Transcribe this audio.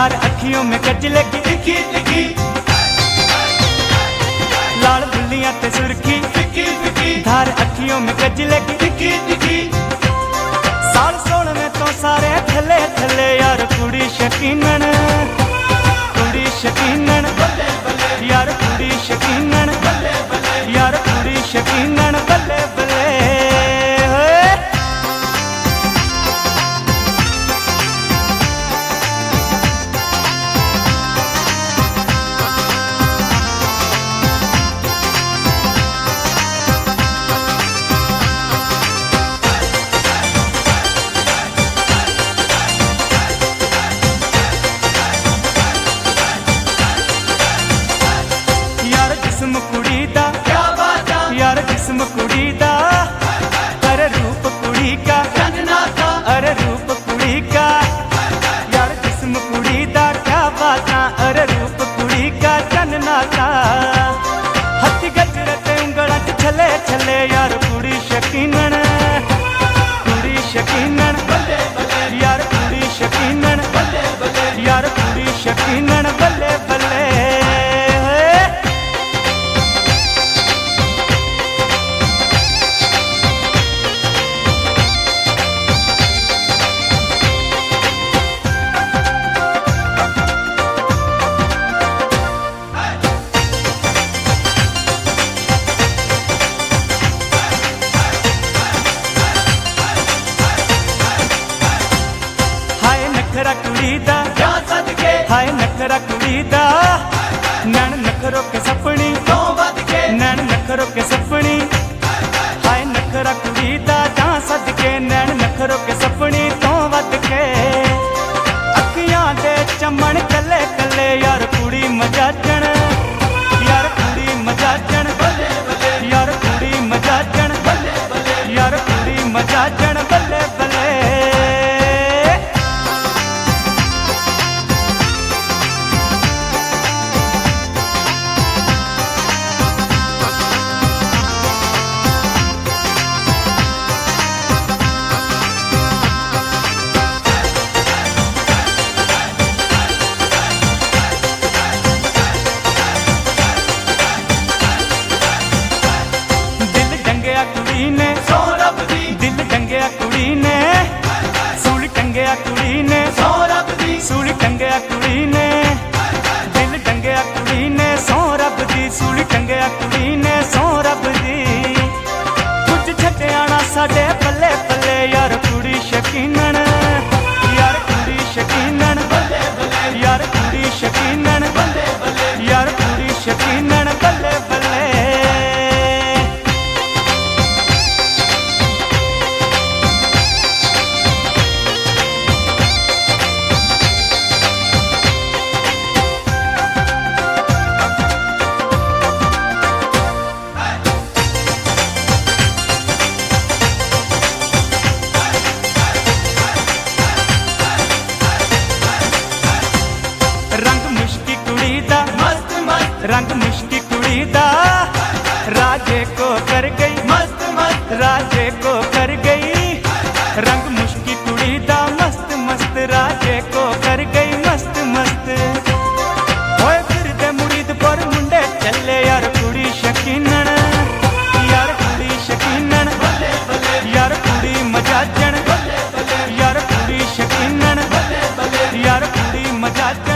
धार अखियों में गजले की तिखी तिखी, लाल बुल्लियां ते सुर्खी फिकी फिकी, धार अखियों में गजले की तिखी तिखी। साल 16 में तो सारे थले थले यार कुड़ी शकीनन, कुड़ी शकीनन बल्ले बल्ले, यार कुड़ी शकीनन, बल्ले बल्ले, यार कुड़ी शकीनन बल्ले बल्ले। यार जिस्म कुड़ी दा, क्या बात आ, यार जिस्म कुड़ी दा, अरे रूप कुड़ी का, चंदना का, अरे रूप कुड़ी का, यार जिस्म कुड़ी दा क्या बातां, अरे रूप कुड़ी का चन्ना का। हथ गजरे ते उंगलां च छले छले यार कुड़ी शकीनन, कुड़ी शकीनन बल्ले बल्ले, यार कुड़ी शकीनन, बल्ले बल्ले, यार कुड़ी शकीनन बल्ले बल्ले। हाय नखरा कुड़ी दा, क्या सदके, हाय नखरा कुड़ी दा, नैन नखरों के सपनी, तो बद के, नैन नखरों के सपनी, हाय नखरा कुड़ी दा जां सदके, नैन नखरों के सपनी तो वद के। अखियां दे चमन कले कले यार कुड़ी मजाजन, यार कुड़ी मजाजन, बल्ले बल्ले, यार कुड़ी मजाजन, बल्ले बल्ले, यार कुड़ी मजाजन बल्ले बल्ले। दिल टंगया कुड़ी ने, सो रब दी, दिल टंगया कुड़ी ने, सूली टंगया कुड़ी ने, सो रब दी, सूली टंगया कुड़ी ने, दिल टंगया कुड़ी ने, सो रब दी, सूली टंगया कुड़ी ने, सो रब दी। कुछ छड्याना साडे पल्ले पल्ले यार कुड़ी शकीनन, यार कुड़ी शकीनन, बल्ले बल्ले, यार कुड़ी शकीनन, बल्ले बल्ले, यार कुड़ी शकीनन बल्ले बल्ले। रंग मुश्की कुड़ी दा, मस्त मस्त, रंग मुश्की कुड़ी दा, राजे को कर गई, मस्त मस्त, राजे को कर गई। रंग मुश्की कुड़ी दा मस्त मस्त, राजे को कर गई मस्त मस्त। होए फिर दे मुरीद पर मुंडे चले यार कुड़ी शकीनन, यार कुड़ी शकीनन, बल्ले बल्ले, यार कुड़ी मजाजन, बल्ले बल्ले, यार कुड़ी शकीनन, बल्ले बल्ले, यार कुड़ी मजाजन।